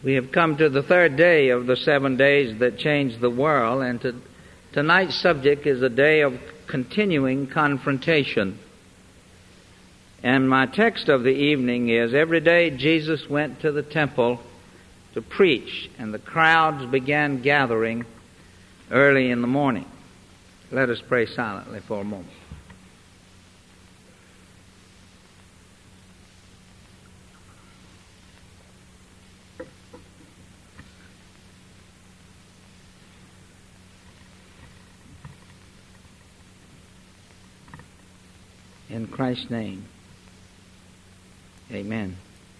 We have come to the third day of the 7 days that changed the world, and tonight's subject is a day of continuing confrontation. And my text of the evening is, every day Jesus went to the temple to preach, and the crowds began gathering early in the morning. Let us pray silently for a moment. In Christ's name, amen.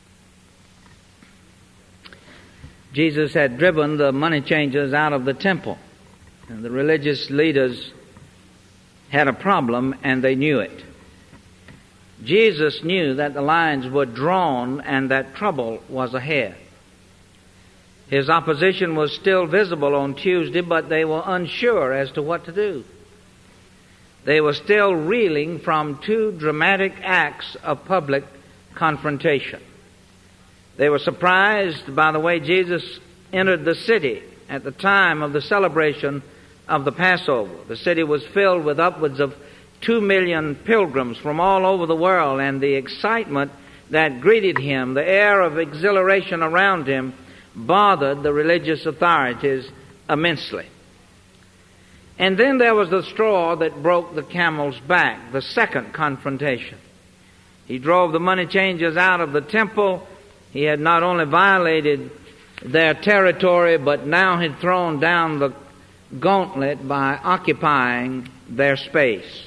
Jesus had driven the money changers out of the temple, and the religious leaders had a problem, and they knew it. Jesus knew that the lines were drawn and that trouble was ahead. His opposition was still visible on Tuesday, but they were unsure as to what to do. They were still reeling from two dramatic acts of public confrontation. They were surprised by the way Jesus entered the city at the time of the celebration of the Passover. The city was filled with upwards of 2 million pilgrims from all over the world, and the excitement that greeted him, the air of exhilaration around him, bothered the religious authorities immensely. And then there was the straw that broke the camel's back, the second confrontation. He drove the money changers out of the temple. He had not only violated their territory, but now had thrown down the gauntlet by occupying their space.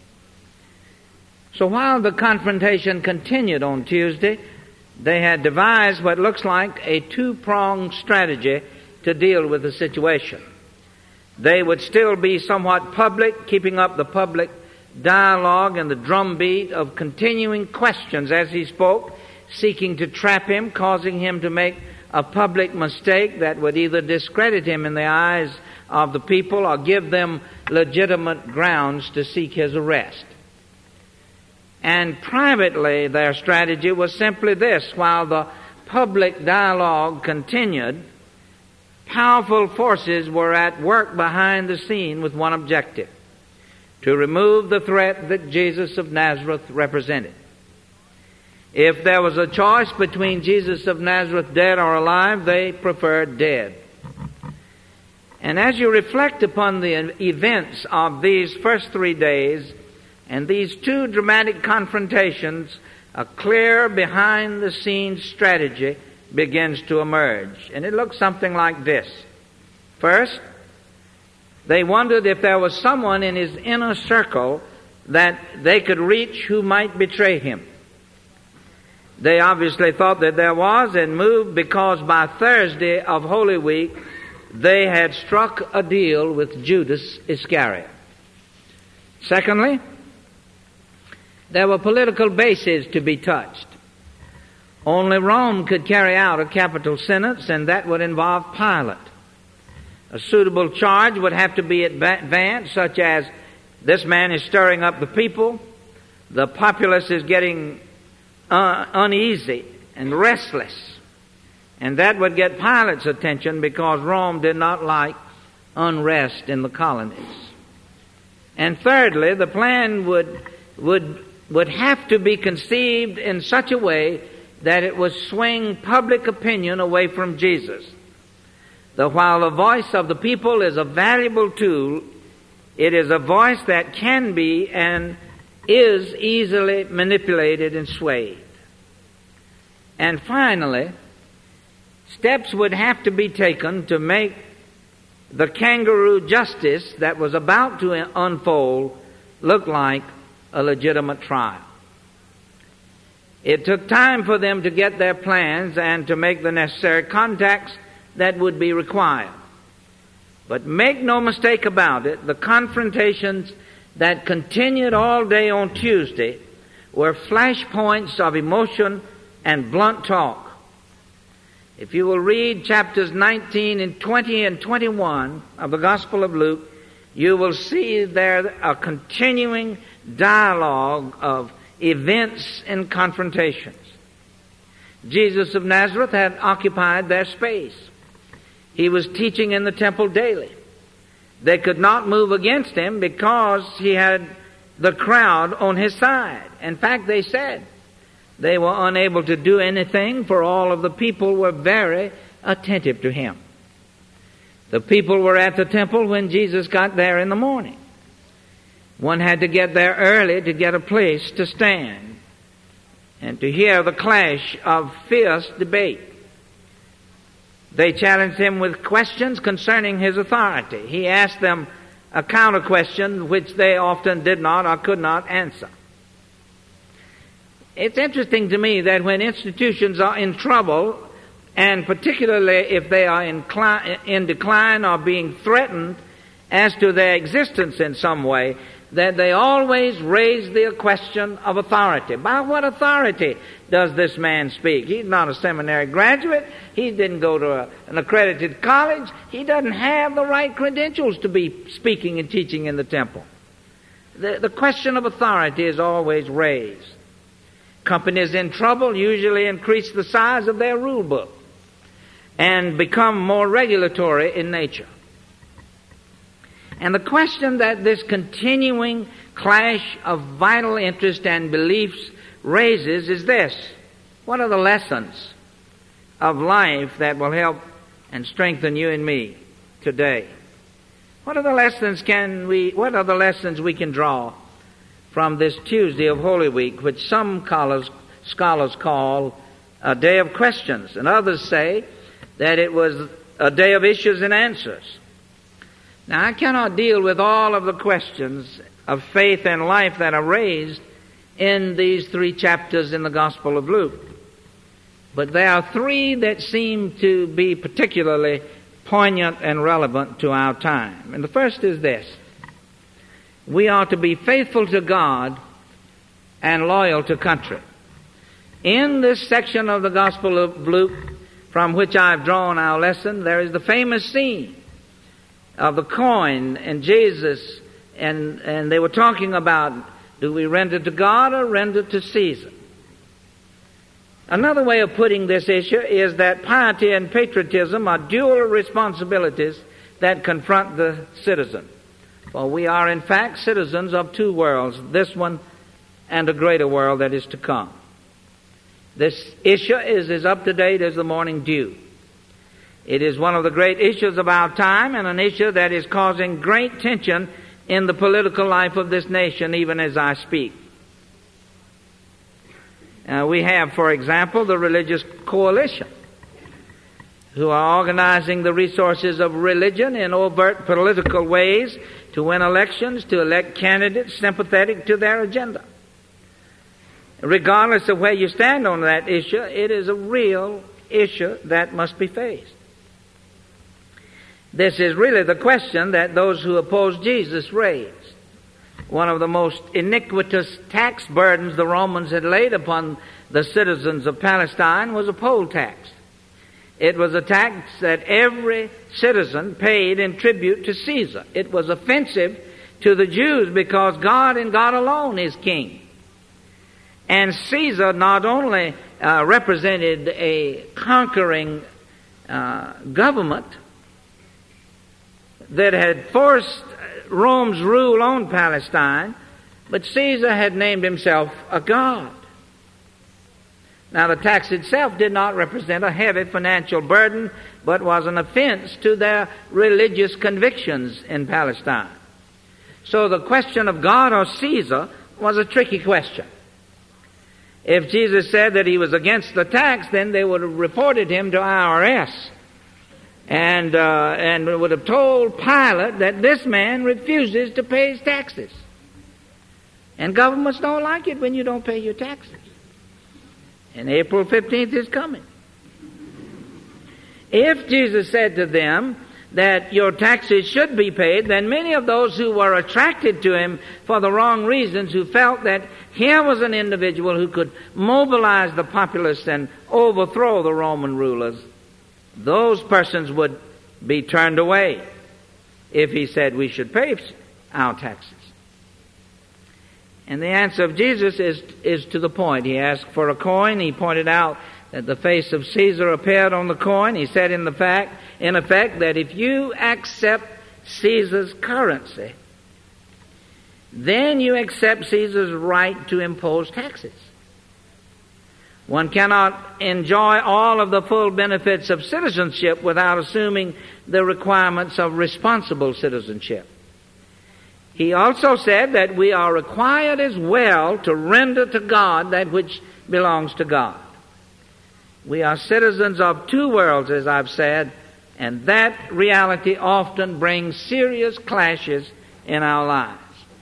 So while the confrontation continued on Tuesday, they had devised what looks like a two-pronged strategy to deal with the situation. They would still be somewhat public, keeping up the public dialogue and the drumbeat of continuing questions as he spoke, seeking to trap him, causing him to make a public mistake that would either discredit him in the eyes of the people or give them legitimate grounds to seek his arrest. And privately, their strategy was simply this: while the public dialogue continued, powerful forces were at work behind the scene with one objective: to remove the threat that Jesus of Nazareth represented. If there was a choice between Jesus of Nazareth dead or alive, they preferred dead. And as you reflect upon the events of these first 3 days and these two dramatic confrontations, a clear behind-the-scenes strategy begins to emerge. And it looks something like this. First, they wondered if there was someone in his inner circle that they could reach who might betray him. They obviously thought that there was, and moved because by Thursday of Holy Week they had struck a deal with Judas Iscariot. Secondly, there were political bases to be touched. Only Rome could carry out a capital sentence, and that would involve Pilate. A suitable charge would have to be advanced, such as, this man is stirring up the people, the populace is getting uneasy and restless. And that would get Pilate's attention, because Rome did not like unrest in the colonies. And thirdly, the plan would have to be conceived in such a way that it would swing public opinion away from Jesus. That while the voice of the people is a valuable tool, it is a voice that can be and is easily manipulated and swayed. And finally, steps would have to be taken to make the kangaroo justice that was about to unfold look like a legitimate trial. It took time for them to get their plans and to make the necessary contacts that would be required. But make no mistake about it, the confrontations that continued all day on Tuesday were flashpoints of emotion and blunt talk. If you will read chapters 19 and 20 and 21 of the Gospel of Luke, you will see there a continuing dialogue of events and confrontations. Jesus of Nazareth had occupied their space. He was teaching in the temple daily. They could not move against him because he had the crowd on his side. In fact, they said they were unable to do anything, for all of the people were very attentive to him. The people were at the temple when Jesus got there in the morning. One had to get there early to get a place to stand and to hear the clash of fierce debate. They challenged him with questions concerning his authority. He asked them a counter question which they often did not or could not answer. It's interesting to me that when institutions are in trouble, and particularly if they are in decline or being threatened as to their existence in some way, that they always raise the question of authority. By what authority does this man speak? He's not a seminary graduate. He didn't go to an accredited college. He doesn't have the right credentials to be speaking and teaching in the temple. The question of authority is always raised. Companies in trouble usually increase the size of their rule book and become more regulatory in nature. And the question that this continuing clash of vital interest and beliefs raises is this: what are the lessons of life that will help and strengthen you and me today? What are the lessons we can draw from this Tuesday of Holy Week, which some scholars call a day of questions, and others say that it was a day of issues and answers? Now, I cannot deal with all of the questions of faith and life that are raised in these 3 chapters in the Gospel of Luke. But there are 3 that seem to be particularly poignant and relevant to our time. And the first is this: we are to be faithful to God and loyal to country. In this section of the Gospel of Luke, from which I've drawn our lesson, there is the famous scene of the coin and Jesus, and they were talking about, do we render to God or render to Caesar? Another way of putting this issue is that piety and patriotism are dual responsibilities that confront the citizen. For we are in fact citizens of 2 worlds, this one and a greater world that is to come. This issue is as up to date as the morning dew. It is one of the great issues of our time, and an issue that is causing great tension in the political life of this nation even as I speak. We have, for example, the religious coalition, who are organizing the resources of religion in overt political ways to win elections, to elect candidates sympathetic to their agenda. Regardless of where you stand on that issue, it is a real issue that must be faced. This is really the question that those who oppose Jesus raised. One of the most iniquitous tax burdens the Romans had laid upon the citizens of Palestine was a poll tax. It was a tax that every citizen paid in tribute to Caesar. It was offensive to the Jews because God and God alone is king. And Caesar not only represented a conquering government that had forced Rome's rule on Palestine, but Caesar had named himself a god. Now, the tax itself did not represent a heavy financial burden, but was an offense to their religious convictions in Palestine. So the question of God or Caesar was a tricky question. If Jesus said that he was against the tax, then they would have reported him to IRS and would have told Pilate that this man refuses to pay his taxes. And governments don't like it when you don't pay your taxes. And April 15th is coming. If Jesus said to them that your taxes should be paid, then many of those who were attracted to him for the wrong reasons, who felt that here was an individual who could mobilize the populace and overthrow the Roman rulers, those persons would be turned away if he said we should pay our taxes. And the answer of Jesus is to the point. He asked for a coin. He pointed out that the face of Caesar appeared on the coin. He said in effect that if you accept Caesar's currency, then you accept Caesar's right to impose taxes. One cannot enjoy all of the full benefits of citizenship without assuming the requirements of responsible citizenship. He also said that we are required as well to render to God that which belongs to God. We are citizens of two worlds, as I've said, and that reality often brings serious clashes in our lives.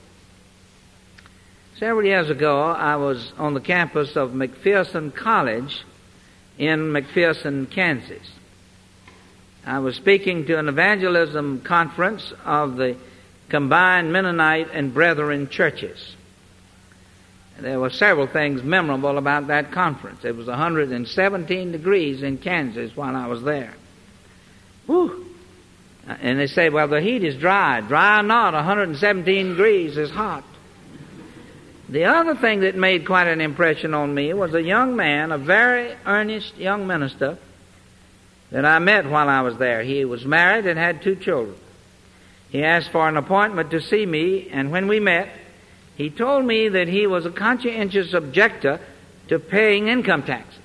Several years ago, I was on the campus of McPherson College in McPherson, Kansas. I was speaking to an evangelism conference of the combined Mennonite and Brethren churches. There were several things memorable about that conference. It was 117 degrees in Kansas while I was there. Whew. And they say, well, the heat is dry. Dry or not, 117 degrees is hot. The other thing that made quite an impression on me was a young man, a very earnest young minister that I met while I was there. He was married and had 2 children. He asked for an appointment to see me, and when we met, he told me that he was a conscientious objector to paying income taxes.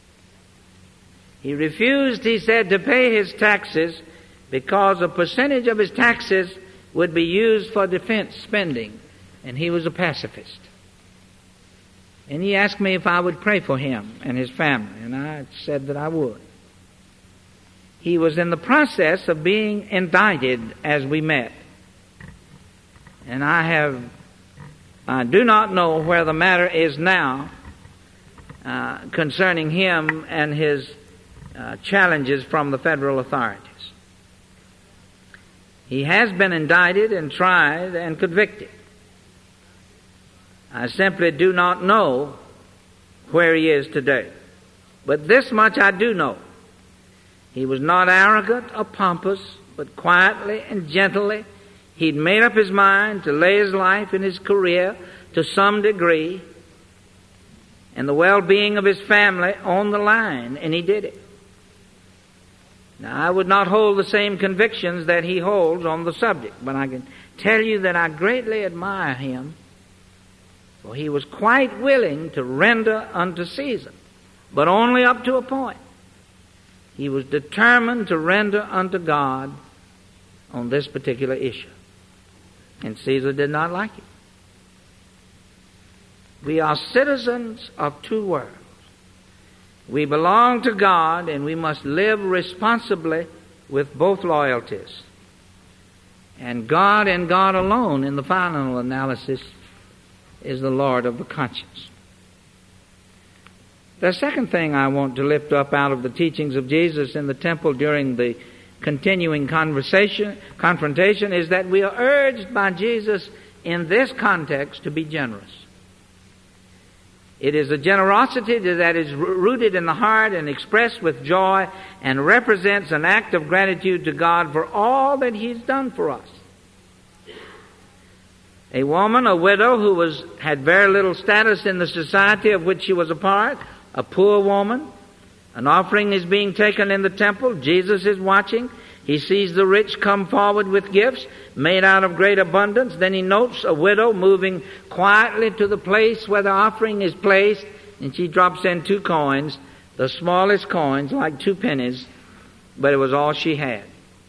He refused, he said, to pay his taxes because a percentage of his taxes would be used for defense spending, and he was a pacifist. And he asked me if I would pray for him and his family, and I said that I would. He was in the process of being indicted as we met. And I do not know where the matter is now concerning him and his challenges from the federal authorities. He has been indicted and tried and convicted. I simply do not know where he is today. But this much I do know. He was not arrogant or pompous, but quietly and gently he'd made up his mind to lay his life and his career to some degree and the well-being of his family on the line, and he did it. Now, I would not hold the same convictions that he holds on the subject, but I can tell you that I greatly admire him, for he was quite willing to render unto Caesar, but only up to a point. He was determined to render unto God on this particular issue. And Caesar did not like it. We are citizens of 2 worlds. We belong to God, and we must live responsibly with both loyalties. And God alone, in the final analysis, is the Lord of the conscience. The second thing I want to lift up out of the teachings of Jesus in the temple during the continuing confrontation is that we are urged by Jesus in this context to be generous. It is a generosity that is rooted in the heart and expressed with joy and represents an act of gratitude to God for all that He's done for us. A woman, a widow who had very little status in the society of which she was a part, a poor woman. An offering is being taken in the temple. Jesus is watching. He sees the rich come forward with gifts made out of great abundance. Then he notes a widow moving quietly to the place where the offering is placed, and she drops in 2 coins, the smallest coins, like 2 pennies, but it was all she had.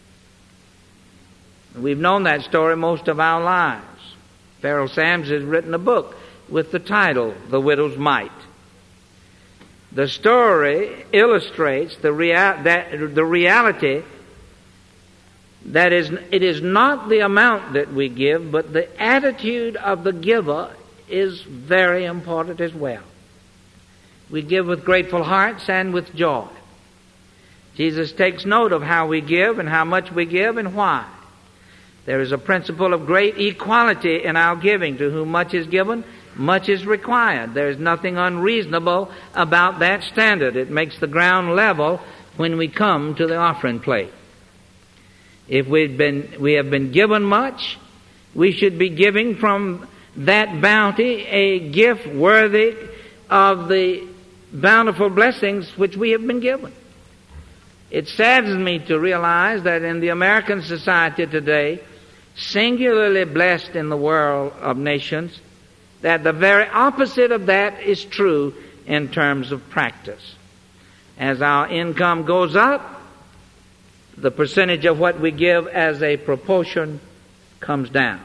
We've known that story most of our lives. Farrell Sams has written a book with the title, The Widow's Mite. The story illustrates the reality that it is not the amount that we give, but the attitude of the giver is very important as well. We give with grateful hearts and with joy. Jesus takes note of how we give and how much we give and why. There is a principle of great equality in our giving. To whom much is given, much is required. There is nothing unreasonable about that standard. It makes the ground level when we come to the offering plate. If we have been given much, we should be giving from that bounty a gift worthy of the bountiful blessings which we have been given. It saddens me to realize that in the American society today, singularly blessed in the world of nations, that the very opposite of that is true in terms of practice. As our income goes up, the percentage of what we give as a proportion comes down.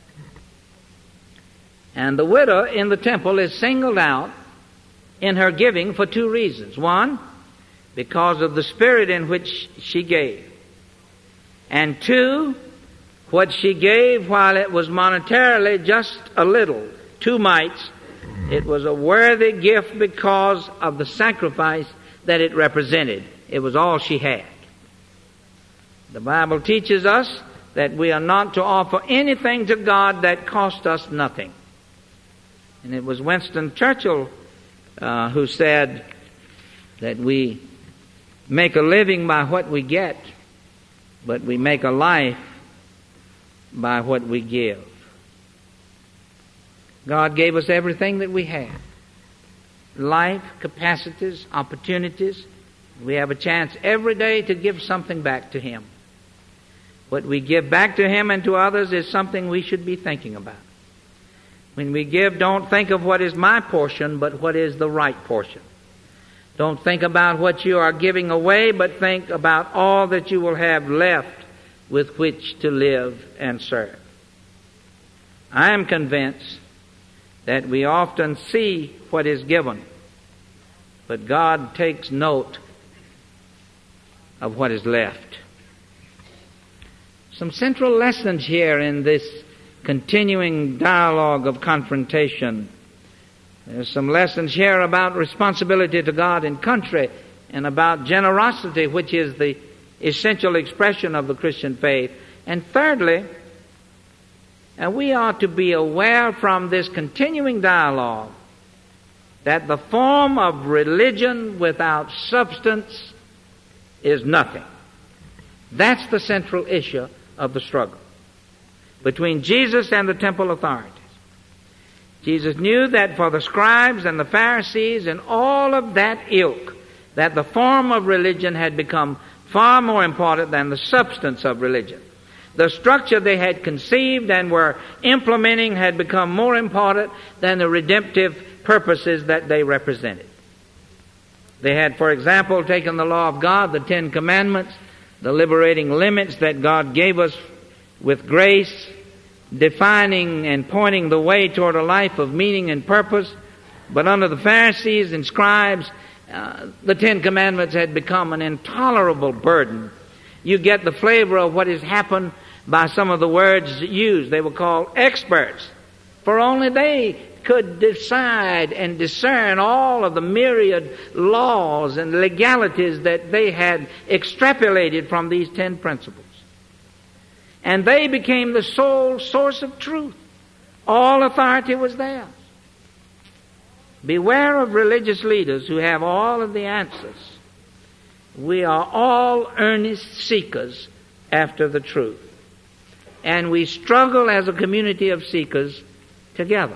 And the widow in the temple is singled out in her giving for two reasons. One, because of the spirit in which she gave. And two, what she gave, while it was monetarily just a little, 2 mites, it was a worthy gift because of the sacrifice that it represented. It was all she had. The Bible teaches us that we are not to offer anything to God that cost us nothing. And it was Winston Churchill who said that we make a living by what we get, but we make a life by what we give. God gave us everything that we have. Life, capacities, opportunities. We have a chance every day to give something back to Him. What we give back to Him and to others is something we should be thinking about. When we give, don't think of what is my portion, but what is the right portion. Don't think about what you are giving away, but think about all that you will have left with which to live and serve. I am convinced that we often see what is given, but God takes note of what is left. Some central lessons here in this continuing dialogue of confrontation. There's some lessons here about responsibility to God and country, and about generosity, which is the essential expression of the Christian faith. And thirdly, we are to be aware from this continuing dialogue that the form of religion without substance is nothing. That's the central issue of the struggle between Jesus and the temple authorities. Jesus knew that for the scribes and the Pharisees and all of that ilk, that the form of religion had become far more important than the substance of religion. The structure they had conceived and were implementing had become more important than the redemptive purposes that they represented. They had, for example, taken the law of God, the 10 Commandments, the liberating limits that God gave us with grace, defining and pointing the way toward a life of meaning and purpose. But under the Pharisees and scribes, the 10 Commandments had become an intolerable burden. You get the flavor of what has happened by some of the words used. They were called experts, for only they could decide and discern all of the myriad laws and legalities that they had extrapolated from these 10 principles. And they became the sole source of truth. All authority was theirs. Beware of religious leaders who have all of the answers. We are all earnest seekers after the truth. And we struggle as a community of seekers together.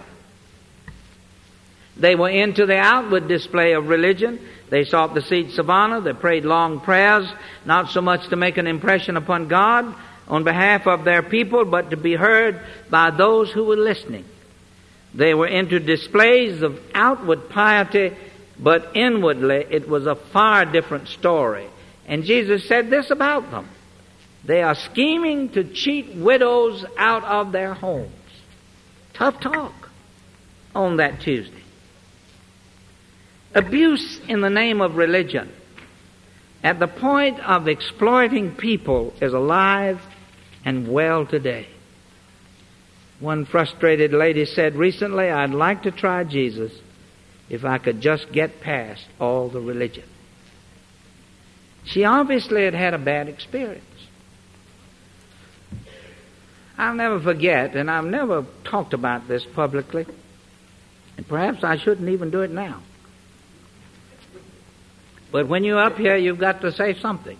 They were into the outward display of religion. They sought the seats of honor. They prayed long prayers, not so much to make an impression upon God on behalf of their people, but to be heard by those who were listening. They were into displays of outward piety, but inwardly it was a far different story. And Jesus said this about them: they are scheming to cheat widows out of their homes. Tough talk on that Tuesday. Abuse in the name of religion, at the point of exploiting people, is alive and well today. One frustrated lady said recently, "I'd like to try Jesus if I could just get past all the religion." She obviously had had a bad experience. I'll never forget, and I've never talked about this publicly, and perhaps I shouldn't even do it now. But when you're up here, you've got to say something.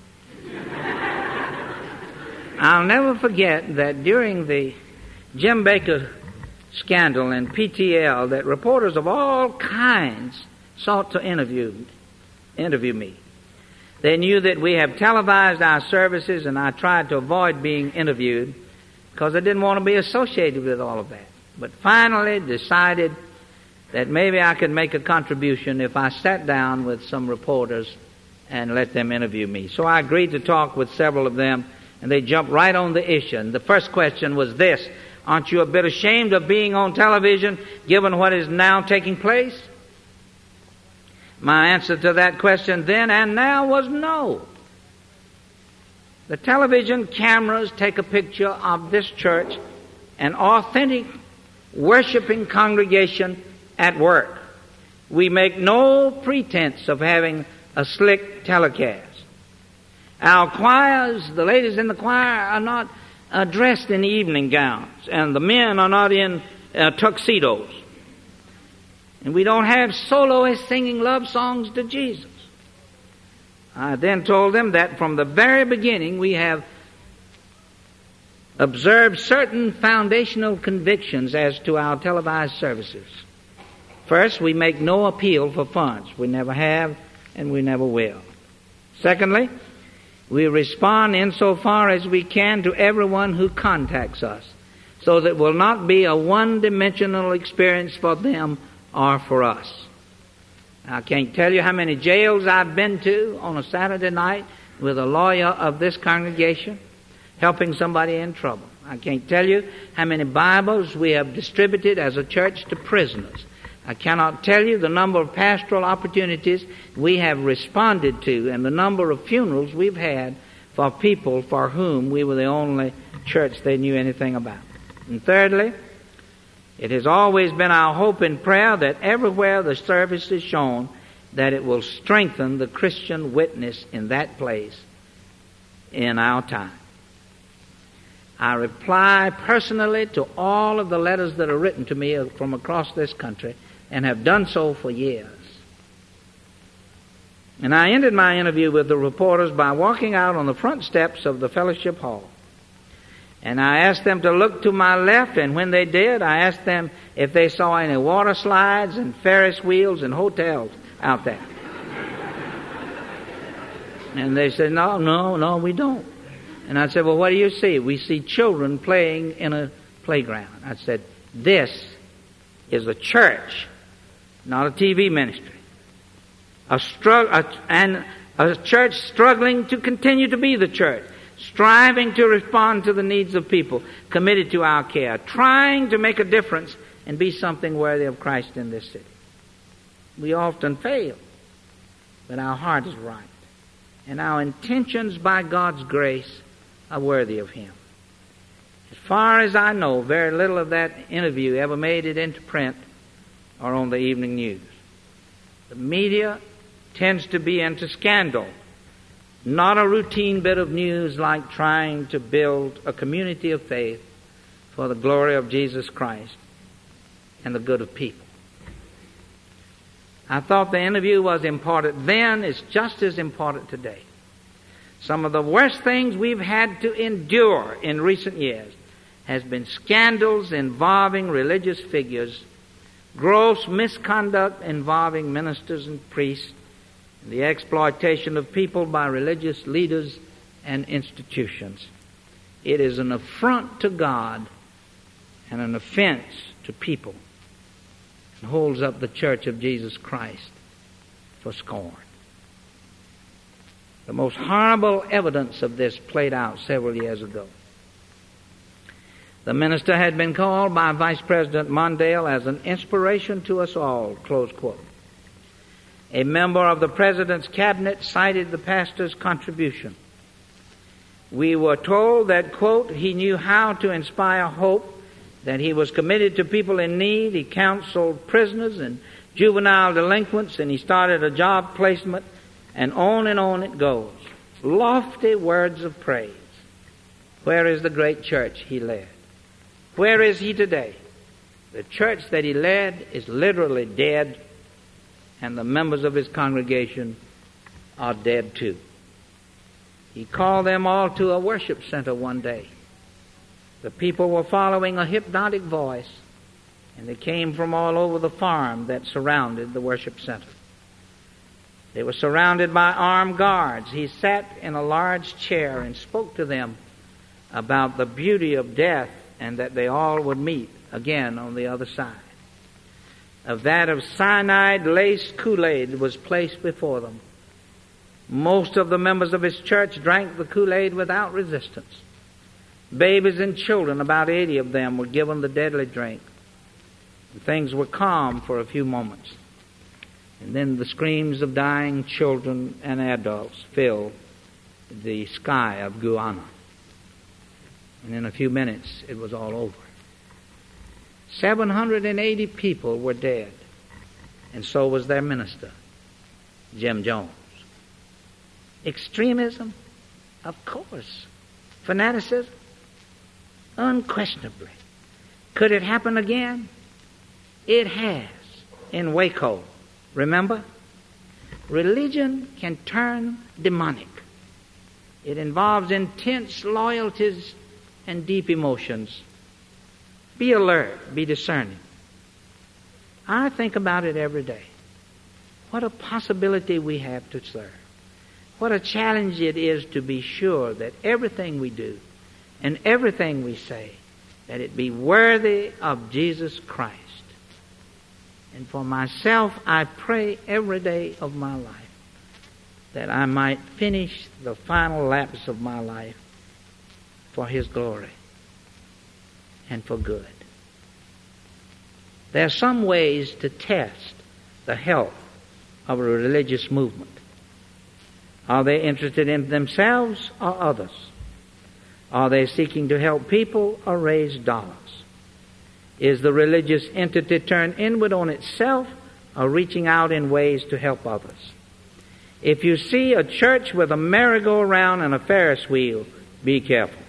I'll never forget that during the Jim Baker scandal and PTL, that reporters of all kinds sought to interview me. They knew that we have televised our services, and I tried to avoid being interviewed because I didn't want to be associated with all of that. But finally decided that maybe I could make a contribution if I sat down with some reporters and let them interview me. So I agreed to talk with several of them, and they jumped right on the issue. And the first question was this: aren't you a bit ashamed of being on television given what is now taking place? My answer to that question then and now was no. The television cameras take a picture of this church, an authentic worshiping congregation at work. We make no pretense of having a slick telecast. Our choirs, the ladies in the choir, are not dressed in evening gowns, and the men are not in tuxedos. And we don't have soloists singing love songs to Jesus. I then told them that from the very beginning we have observed certain foundational convictions as to our televised services. First, we make no appeal for funds. We never have, and we never will. Secondly, we respond insofar as we can to everyone who contacts us, so that it will not be a one-dimensional experience for them or for us. I can't tell you how many jails I've been to on a Saturday night with a lawyer of this congregation helping somebody in trouble. I can't tell you how many Bibles we have distributed as a church to prisoners. I cannot tell you the number of pastoral opportunities we have responded to and the number of funerals we've had for people for whom we were the only church they knew anything about. And thirdly, it has always been our hope and prayer that everywhere the service is shown, that it will strengthen the Christian witness in that place in our time. I reply personally to all of the letters that are written to me from across this country and have done so for years. And I ended my interview with the reporters by walking out on the front steps of the fellowship hall. And I asked them to look to my left, and when they did, I asked them if they saw any water slides and Ferris wheels and hotels out there. And they said, no, we don't. And I said, well, what do you see? We see children playing in a playground. I said, this is a church, not a TV ministry. And a church struggling to continue to be the church, striving to respond to the needs of people, committed to our care, trying to make a difference and be something worthy of Christ in this city. We often fail, but our heart is right, and our intentions by God's grace are worthy of Him. As far as I know, very little of that interview ever made it into print or on the evening news. The media tends to be into scandal, not a routine bit of news like trying to build a community of faith for the glory of Jesus Christ and the good of people. I thought the interview was important then. It's just as important today. Some of the worst things we've had to endure in recent years has been scandals involving religious figures, gross misconduct involving ministers and priests, and the exploitation of people by religious leaders and institutions. It is an affront to God and an offense to people, and holds up the Church of Jesus Christ for scorn. The most horrible evidence of this played out several years ago. The minister had been called by Vice President Mondale as an inspiration to us all, close quote. A member of the President's cabinet cited the pastor's contribution. We were told that, quote, he knew how to inspire hope, that he was committed to people in need, he counseled prisoners and juvenile delinquents, and he started a job placement, and on it goes. Lofty words of praise. Where is the great church he led? Where is he today? The church that he led is literally dead, and the members of his congregation are dead too. He called them all to a worship center one day. The people were following a hypnotic voice, and they came from all over the farm that surrounded the worship center. They were surrounded by armed guards. He sat in a large chair and spoke to them about the beauty of death and that they all would meet again on the other side. A vat of cyanide-laced Kool-Aid was placed before them. Most of the members of his church drank the Kool-Aid without resistance. Babies and children, about 80 of them, were given the deadly drink. Things were calm for a few moments. And then the screams of dying children and adults filled the sky of Guyana. And in a few minutes, it was all over. 780 people were dead. And so was their minister, Jim Jones. Extremism? Of course. Fanaticism? Unquestionably. Could it happen again? It has in Waco. Remember? Religion can turn demonic. It involves intense loyalties and deep emotions. Be alert, be discerning. I think about it every day. What a possibility we have to serve. What a challenge it is to be sure that everything we do and everything we say, that it be worthy of Jesus Christ. And for myself, I pray every day of my life that I might finish the final lapse of my life for His glory and for good. There are some ways to test the health of a religious movement. Are they interested in themselves or others? Are they seeking to help people or raise dollars? Is the religious entity turned inward on itself or reaching out in ways to help others? If you see a church with a merry-go-round and a Ferris wheel, be careful.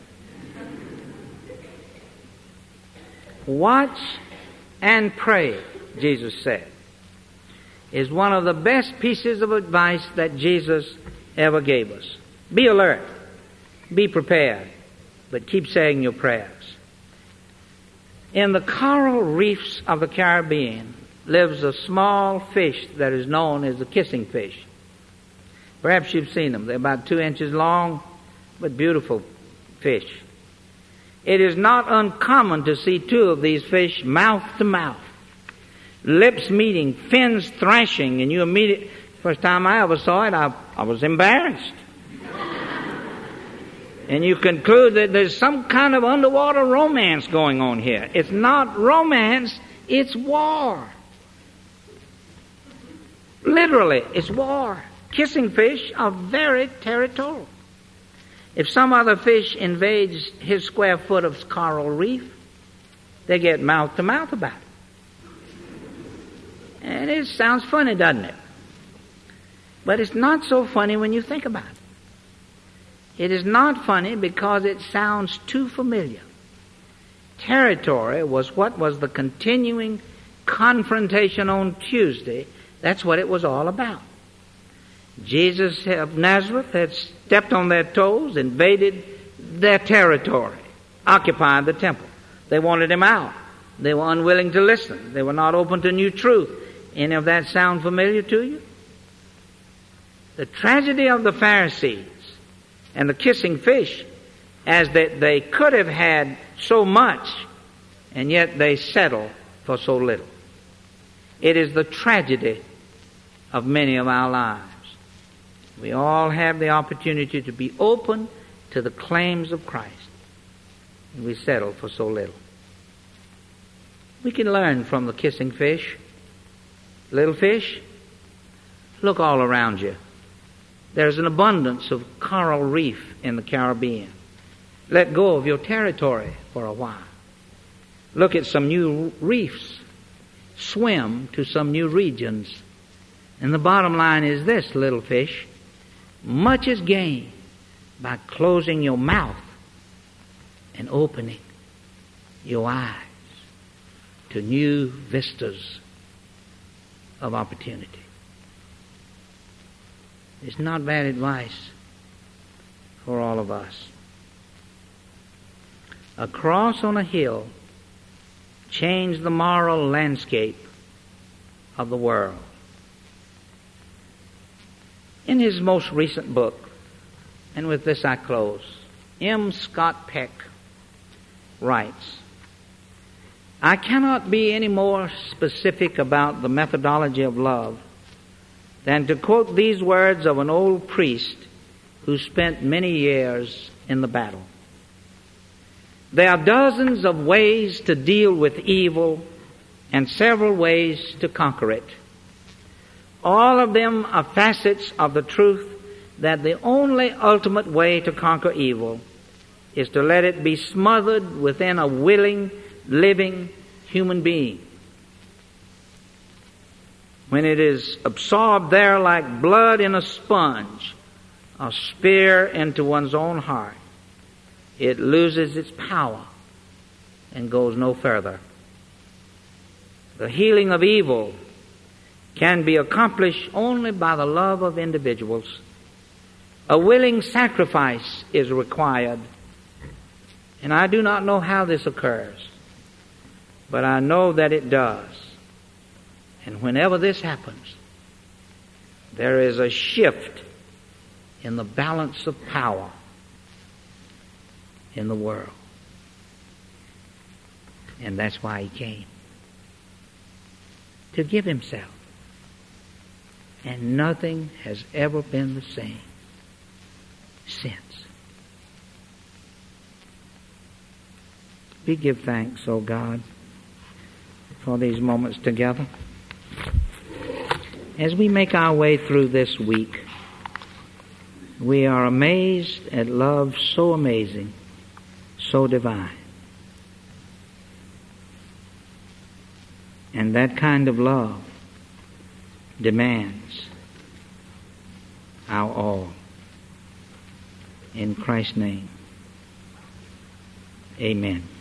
Watch and pray, Jesus said, is one of the best pieces of advice that Jesus ever gave us. Be alert. Be prepared. But keep saying your prayers. In the coral reefs of the Caribbean lives a small fish that is known as the kissing fish. Perhaps you've seen them. They're about 2 inches long, but beautiful fish. It is not uncommon to see two of these fish mouth to mouth, lips meeting, fins thrashing, and you immediately, first time I ever saw it, I was embarrassed. And you conclude that there's some kind of underwater romance going on here. It's not romance, it's war. Literally, it's war. Kissing fish are very territorial. If some other fish invades his square foot of coral reef, they get mouth to mouth about it. And it sounds funny, doesn't it? But it's not so funny when you think about it. It is not funny because it sounds too familiar. Territory was what was the continuing confrontation on Tuesday. That's what it was all about. Jesus of Nazareth had stepped on their toes, invaded their territory, occupied the temple. They wanted him out. They were unwilling to listen. They were not open to new truth. Any of that sound familiar to you? The tragedy of the Pharisees and the kissing fish, as that they could have had so much, and yet they settle for so little. It is the tragedy of many of our lives. We all have the opportunity to be open to the claims of Christ, and we settle for so little. We can learn from the kissing fish. Little fish, look all around you. There's an abundance of coral reef in the Caribbean. Let go of your territory for a while. Look at some new reefs. Swim to some new regions. And the bottom line is this, little fish. Much is gained by closing your mouth and opening your eyes to new vistas of opportunity. It's not bad advice for all of us. A cross on a hill changed the moral landscape of the world. In his most recent book, and with this I close, M. Scott Peck writes, I cannot be any more specific about the methodology of love than to quote these words of an old priest who spent many years in the battle. There are dozens of ways to deal with evil and several ways to conquer it. All of them are facets of the truth that the only ultimate way to conquer evil is to let it be smothered within a willing, living human being. When it is absorbed there like blood in a sponge, a spear into one's own heart, it loses its power and goes no further. The healing of evil can be accomplished only by the love of individuals. A willing sacrifice is required, and I do not know how this occurs, but I know that it does. And whenever this happens, there is a shift in the balance of power in the world. And that's why he came. To give himself. And nothing has ever been the same since. We give thanks, O God, for these moments together. As we make our way through this week, we are amazed at love so amazing, so divine. And that kind of love demands our all. In Christ's name, amen.